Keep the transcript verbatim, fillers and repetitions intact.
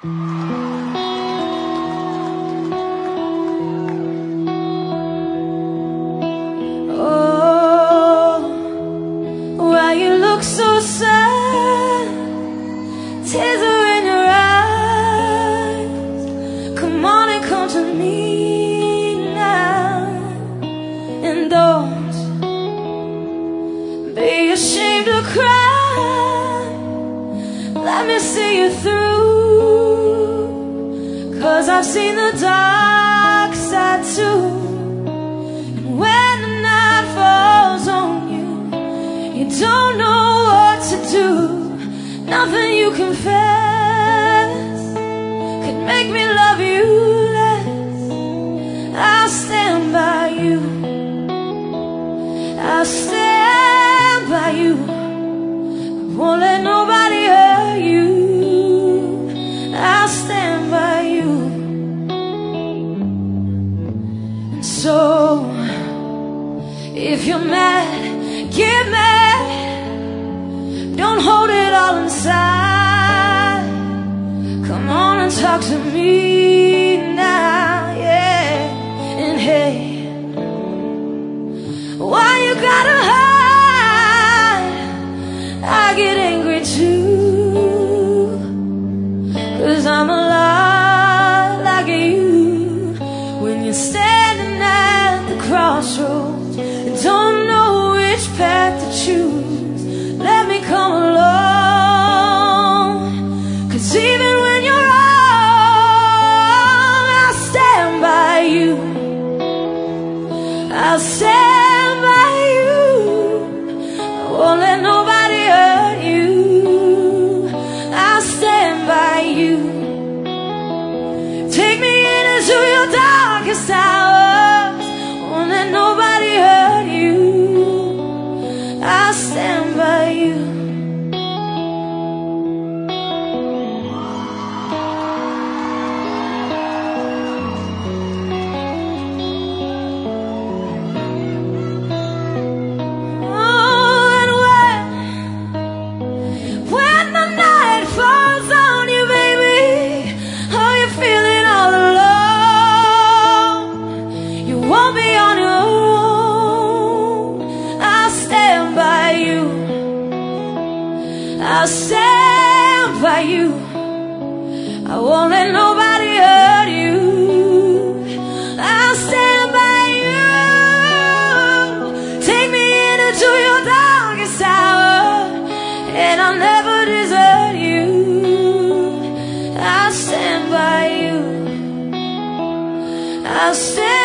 Oh, why you look so sad? Tears are in your eyes. Come on and come to me now. And don't be ashamed to cry. Let me see you through, 'cause I've seen the dark side too. And when the night falls on you, you don't know what to do. Nothing you confess could make me love you less. I'll stand by you, I'll stand by you. I won't let nobody hurt you. I'll stand by you. And so, if you're mad, get mad. Don't hold it all inside. Come on and talk to me now, yeah. And hey, why you gotta hide? I get angry too, 'cause I'm a lot like you. When you're standing at the crossroads and don't know which path to choose, let me come along. 'Cause even when you're wrong, I'll stand by you. I'll stand by you. I won't let nobody hurt you. I'll stand by you. Take me into your darkest hours. Won't let nobody hurt you. I'll stand by you. I'll stand by you. I won't let nobody hurt you. I'll stand by you. Take me into your darkest hour, and I'll never desert you. I'll stand by you. I'll stand